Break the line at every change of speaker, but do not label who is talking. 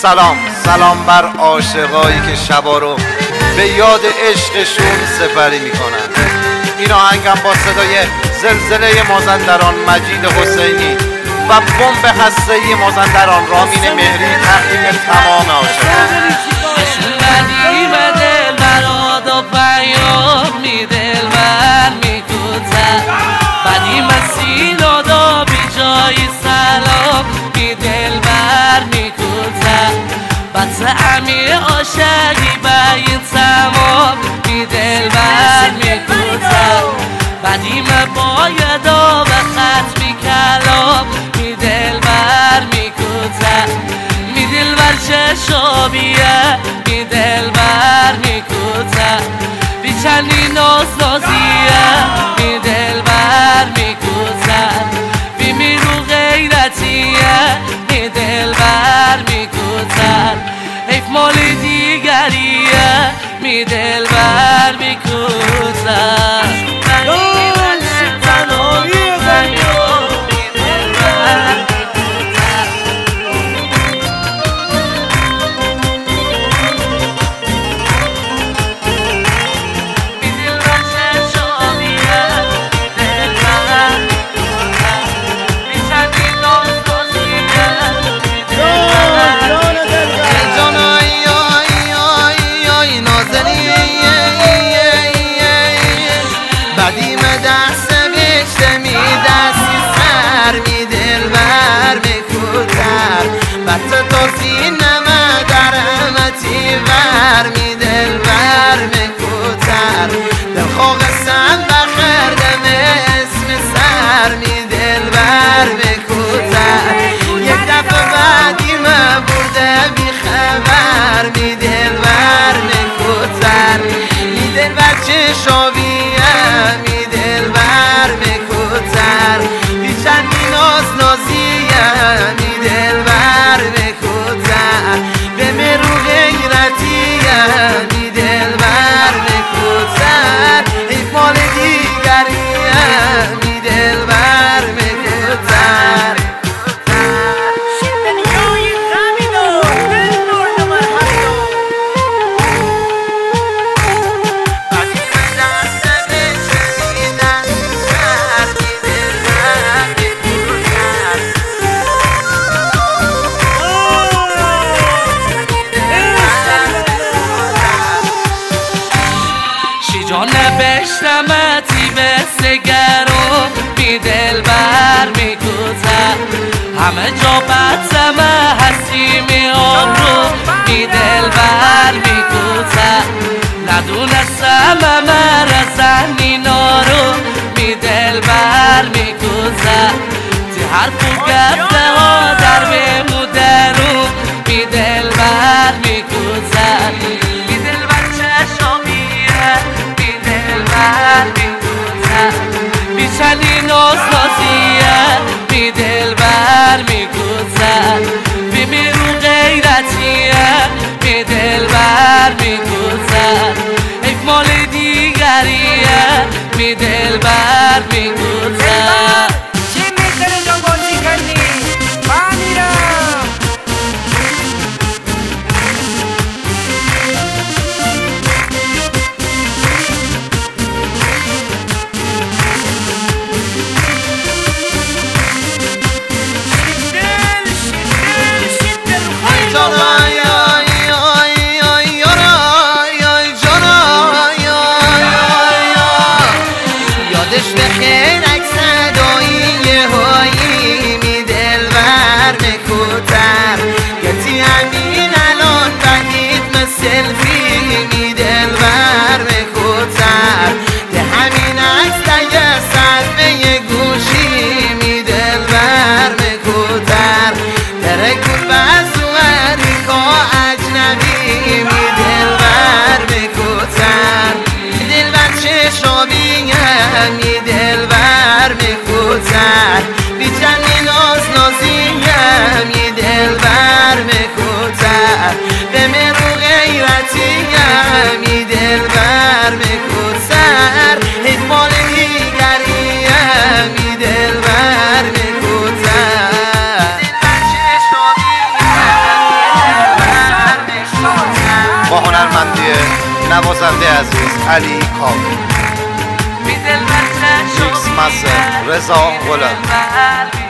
سلام بر عاشقایی که شبا رو به یاد عشقشون سپری میکنن. این آهنگم با صدای زلزله مازندران مجید حسینی و بمب هسته‌ای مازندران رامین مهری تقدیم تمام عاشقان.
بس امی عاشقی با این تمام می دل بر می کوتم بدی من باید و خط می کلام می دل بر می کوتم می دل بر چشابیه می دل بر می کوتم بی چندی ناز نازیه می دل بر می کوتم بی میرو غیرتیه می دل بر می کوتم حیف مال دیگریه می دل بر می کوتم
بط توفی نمه درمتی ور می دل ور می کوتر دل خوغستم بخیر دم اسم سر می دل ور می کوتر یک دفعه بعدی من برده بی خبر می دل ور می کوتر می دل ور چشابیه می دل ور می کوتر بی چندی ناز نازیه می دل ور می کوتر به مرو غیرتیه می دل ور می کوتر حیف مال دیگریه می دل ور می کوتر
نبشتمتی به سگرو می دل بر می کوتم همه جا بدتمه هستی می آبرو می دل بر می کوتم ندونستم مرزن اینا رو می دل بر می کوتم تی حرفو گفته ها در بمودرو می دل بر می کوتم می دل بر چشامیه بی چندی ناز نازیه می دل بر می کوتم بی میرو غیرتیه می دل بر می کوتم حیف مال دیگریه می دل بر می کوتم
چی میکنی جان بازی کنی؟ من میرم
یادش بخیر اکسدایی هایی می دل ور می کوتر گتی همین الان بدید مسلفی می دل ور می کوتر ده همین عکس دیگه صفحه گوشی می دل ور می کوتر دره کن بزوری که اجنبی می دل ور می کوتر دل بر چشابیه می دل بر می کوتر بی چندی ناز نازیه می دل بر می کوتر به مرو غیرتیه می دل بر می کوتر حیف مال دیگریه می دل بر می کوتر دل بر چشابیه
نوازنده عزیز علی کاوه،
بی دل من
میکس مستر رضا غلام.